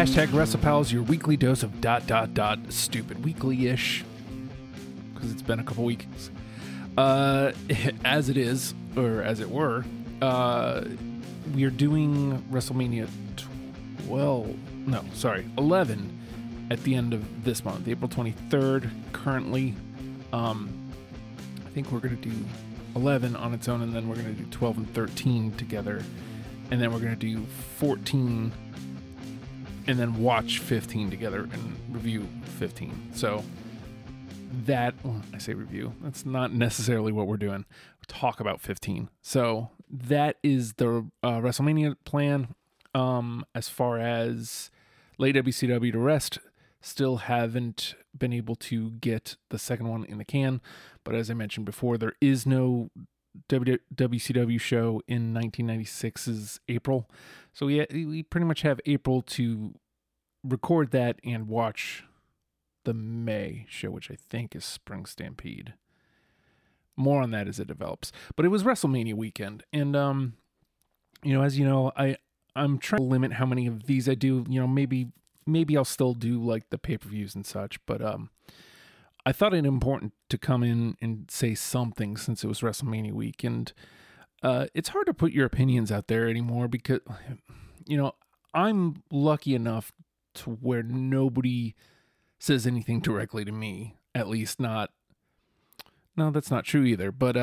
Hashtag WrestlePals, your weekly dose of ... stupid weekly-ish, because it's been a couple weeks. As it is, or as it were, we are doing WrestleMania 11 at the end of this month, April 23rd, currently. I think we're going to do 11 on its own, and then we're going to do 12 and 13 together, and then we're going to do 14, and then watch 15 together and review 15. So that, I say review, that's not necessarily what we're doing. We'll talk about 15. So that is the WrestleMania plan. As far as late WCW to rest, still haven't been able to get the second one in the can. But as I mentioned before, there is no WCW show in 1996's April. So we pretty much have April to record that and watch the May show, which I think is Spring Stampede. More on that as it develops. But it was WrestleMania weekend. And, as you know, I'm trying to limit how many of these I do. Maybe I'll still do like the pay-per-views and such. But I thought it important to come in and say something since it was WrestleMania week. And it's hard to put your opinions out there anymore because, I'm lucky enough to where nobody says anything directly to me. At least not. No, that's not true either. But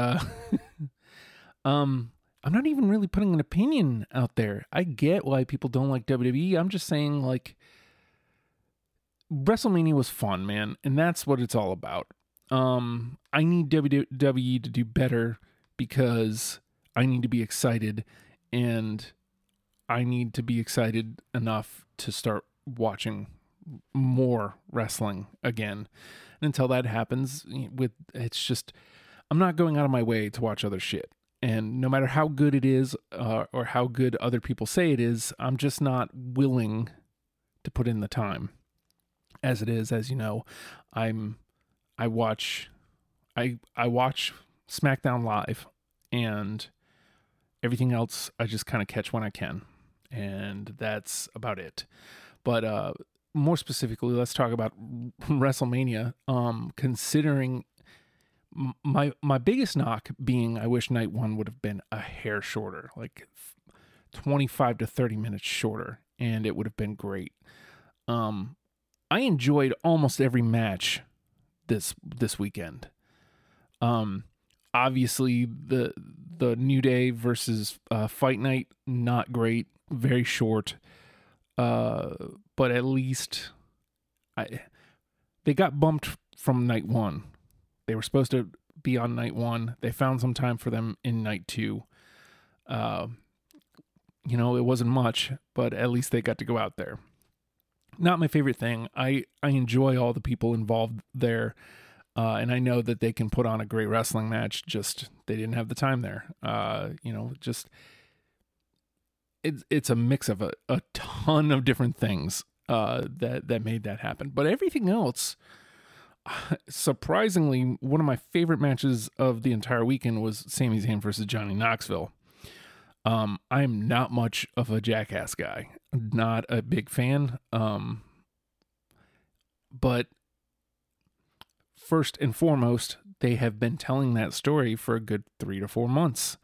I'm not even really putting an opinion out there. I get why people don't like WWE. I'm just saying, like, WrestleMania was fun, man, and that's what it's all about. I need WWE to do better because I need to be excited, and I need to be excited enough to start watching more wrestling again. And until that happens, it's just, I'm not going out of my way to watch other shit. And no matter how good it is, or how good other people say it is, I'm just not willing to put in the time. As it is, as you know, I watch SmackDown Live, and everything else I just kind of catch when I can, and that's about it. But more specifically, let's talk about WrestleMania. Considering my biggest knock being, I wish night one would have been a hair shorter, like 25 to 30 minutes shorter, and it would have been great. I enjoyed almost every match this weekend. Obviously the New Day versus Fight Night, not great, very short. But at least they got bumped from night one. They were supposed to be on night one. They found some time for them in night two. It wasn't much, but at least they got to go out there. Not my favorite thing. I enjoy all the people involved there. And I know that they can put on a great wrestling match, just they didn't have the time there. It's a mix of a ton of different things that made that happen. But everything else, surprisingly, one of my favorite matches of the entire weekend was Sami Zayn versus Johnny Knoxville. I'm not much of a Jackass guy, not a big fan. But first and foremost, they have been telling that story for a good 3 to 4 months.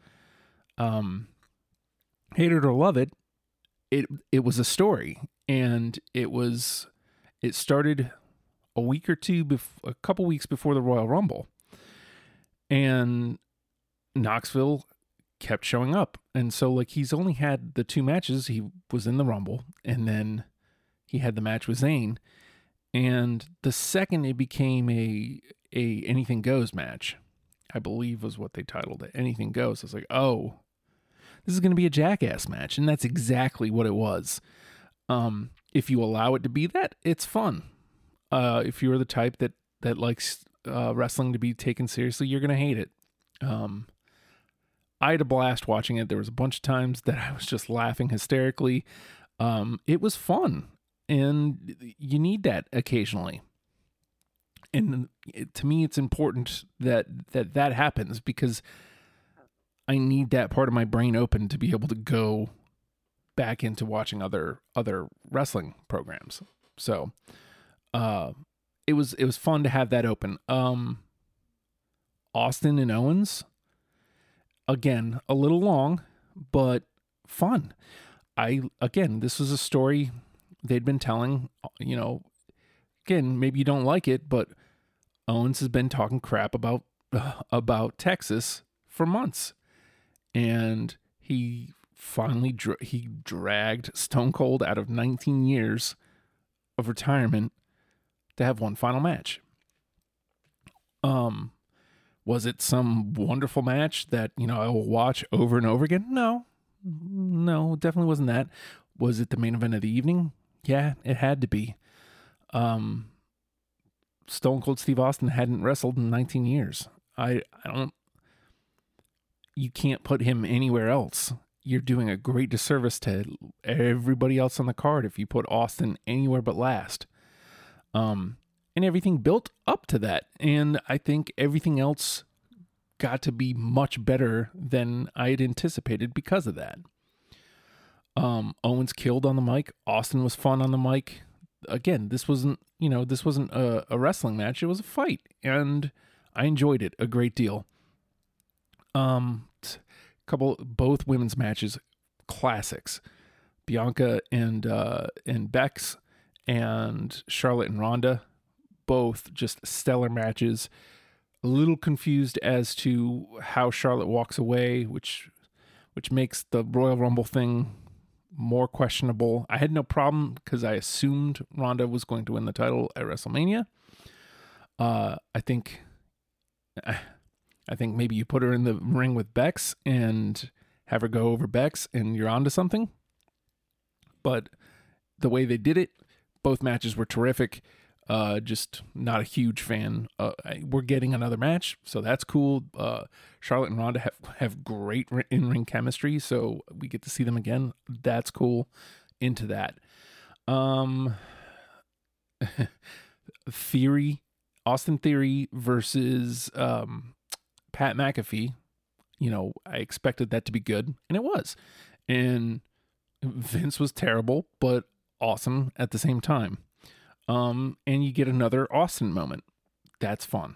Hate it or love it, it was a story, and it started a couple weeks before the Royal Rumble, and Knoxville kept showing up. And so, like, he's only had the 2 matches. He was in the Rumble, and then he had the match with Zayn. And the second it became a Anything Goes match, I believe was what they titled it, Anything Goes. I was like, oh, this is going to be a Jackass match. And that's exactly what it was. If you allow it to be that, it's fun. If you're the type that likes wrestling to be taken seriously, you're going to hate it. I had a blast watching it. There was a bunch of times that I was just laughing hysterically. It was fun, and you need that occasionally. And to me, it's important that happens, because I need that part of my brain open to be able to go back into watching other wrestling programs. So it was fun to have that open. Austin and Owens, again, a little long, but fun. This was a story they'd been telling, again, maybe you don't like it, but Owens has been talking crap about Texas for months. And he finally dragged Stone Cold out of 19 years of retirement to have one final match. Was it some wonderful match that, I will watch over and over again? No, definitely wasn't that. Was it the main event of the evening? Yeah, it had to be. Stone Cold Steve Austin hadn't wrestled in 19 years. You can't put him anywhere else. You're doing a great disservice to everybody else on the card if you put Austin anywhere but last. And everything built up to that. And I think everything else got to be much better than I had anticipated because of that. Owens killed on the mic. Austin was fun on the mic. Again, this wasn't a wrestling match. It was a fight. And I enjoyed it a great deal. Both women's matches, classics. Bianca and Bex and Charlotte and Ronda, both just stellar matches. A little confused as to how Charlotte walks away, which makes the Royal Rumble thing more questionable. I had no problem because I assumed Ronda was going to win the title at WrestleMania. I think maybe you put her in the ring with Bex and have her go over Bex and you're onto something. But the way they did it, both matches were terrific. Just not a huge fan. We're getting another match, so that's cool. Charlotte and Ronda have great in-ring chemistry, so we get to see them again. That's cool. Into that. Austin Theory versus Pat McAfee. I expected that to be good, and it was. And Vince was terrible, but awesome at the same time. And you get another Austin moment. That's fun.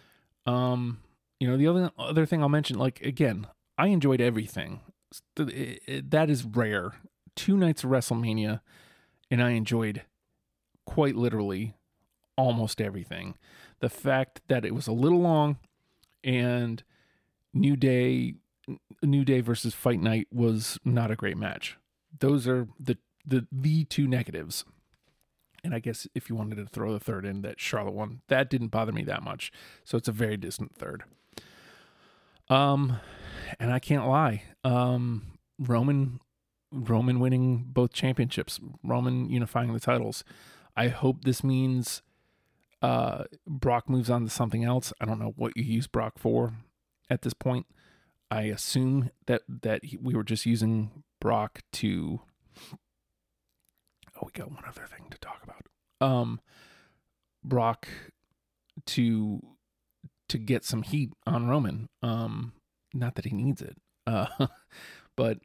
The other thing I'll mention, again, I enjoyed everything. That is rare. 2 nights of WrestleMania, and I enjoyed quite literally almost everything. The fact that it was a little long and New Day versus Fight Night was not a great match. Those are the 2 negatives. And I guess if you wanted to throw the third in, that Charlotte won, that didn't bother me that much. So it's a very distant third. And I can't lie. Roman winning both championships, Roman unifying the titles. I hope this means Brock moves on to something else. I don't know what you use Brock for at this point. I assume that we were just using Brock to... Oh, we got one other thing to talk about. Brock to get some heat on Roman. Not that he needs it. But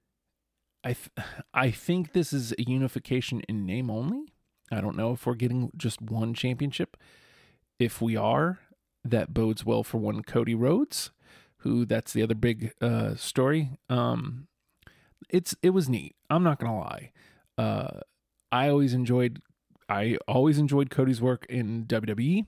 I think this is a unification in name only. I don't know if we're getting just one championship. If we are, that bodes well for one Cody Rhodes, who that's the other big story. It was neat. I'm not gonna lie. I always enjoyed Cody's work in WWE.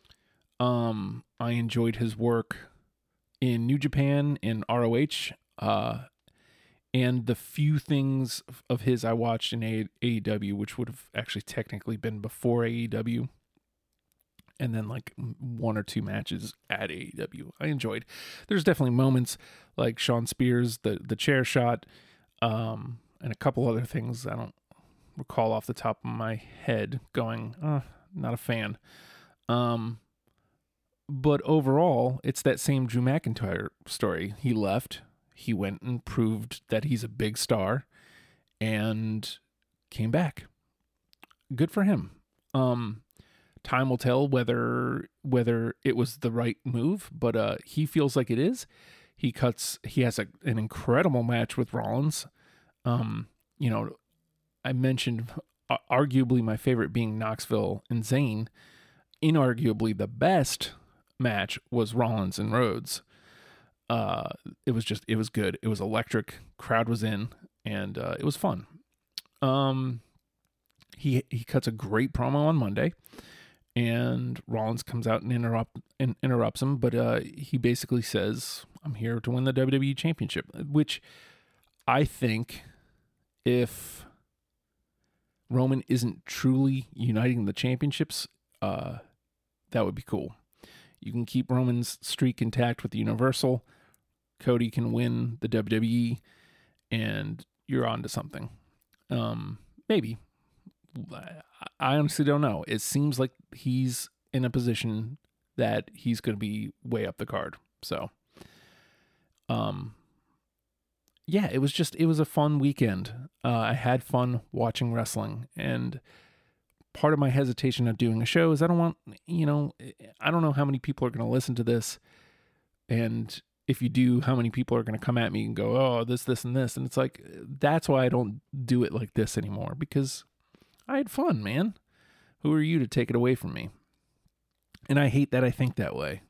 I enjoyed his work in New Japan, in ROH, and the few things of his I watched in AEW, which would have actually technically been before AEW, and then 1 or 2 matches at AEW. I enjoyed. There's definitely moments like Shawn Spears, the chair shot, and a couple other things I don't recall off the top of my head going, not a fan. But overall, it's that same Drew McIntyre story. He left, he went and proved that he's a big star, and came back. Good for him. Time will tell whether it was the right move, but he feels like it is. He has an incredible match with Rollins. I mentioned arguably my favorite being Knoxville and Zayn. Inarguably the best match was Rollins and Rhodes. It was good. It was electric. Crowd was in, and it was fun. He cuts a great promo on Monday, and Rollins comes out and interrupts him, but he basically says, "I'm here to win the WWE Championship," which I think if Roman isn't truly uniting the championships, that would be cool. You can keep Roman's streak intact with the Universal. Cody can win the WWE, and you're on to something. Maybe. I honestly don't know. It seems like he's in a position that he's going to be way up the card. So, yeah, it was a fun weekend. I had fun watching wrestling, and part of my hesitation of doing a show is I don't know how many people are going to listen to this, and if you do, how many people are going to come at me and go, "Oh, this, and this," and it's like, that's why I don't do it like this anymore, because I had fun, man. Who are you to take it away from me? And I hate that I think that way.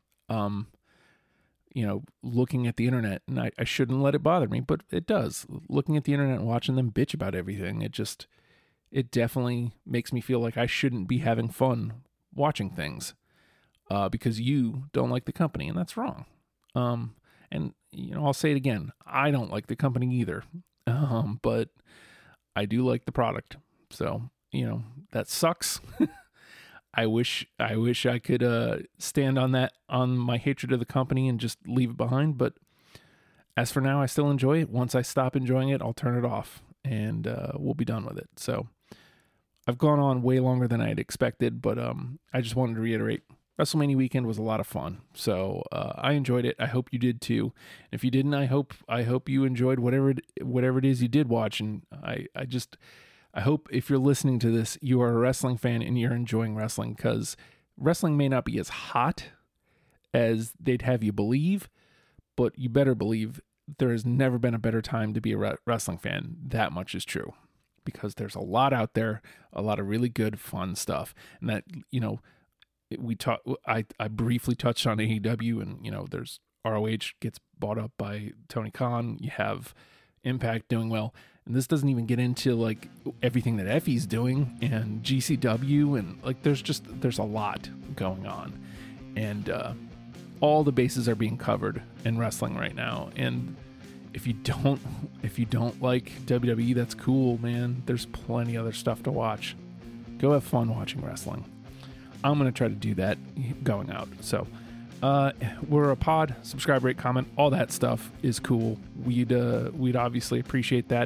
Looking at the internet, and I shouldn't let it bother me, but it does. Looking at the internet and watching them bitch about everything, it definitely makes me feel like I shouldn't be having fun watching things, because you don't like the company, and that's wrong. And I'll say it again. I don't like the company either. But I do like the product. So, that sucks. I wish I could stand on my hatred of the company and just leave it behind. But as for now, I still enjoy it. Once I stop enjoying it, I'll turn it off, and we'll be done with it. So I've gone on way longer than I'd expected, but I just wanted to reiterate, WrestleMania weekend was a lot of fun. So I enjoyed it. I hope you did too. If you didn't, I hope you enjoyed whatever it is you did watch. And I hope if you're listening to this, you are a wrestling fan and you're enjoying wrestling, because wrestling may not be as hot as they'd have you believe, but you better believe there has never been a better time to be a wrestling fan. That much is true, because there's a lot out there, a lot of really good, fun stuff. And that, I briefly touched on AEW, and, there's ROH gets bought up by Tony Khan. You have Impact doing well. And this doesn't even get into like everything that Effie's doing and GCW, and like there's a lot going on, and all the bases are being covered in wrestling right now. And if you don't like WWE, that's cool, man. There's plenty other stuff to watch. Go have fun watching wrestling. I'm gonna try to do that going out. So we're a pod. Subscribe, rate, comment, all that stuff is cool. We'd obviously appreciate that.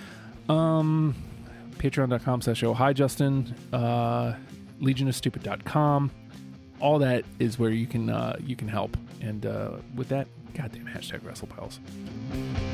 Patreon.com/oh hi Justin, legionofstupid.com. All that is where you can help. And with that, goddamn #WrestlePals.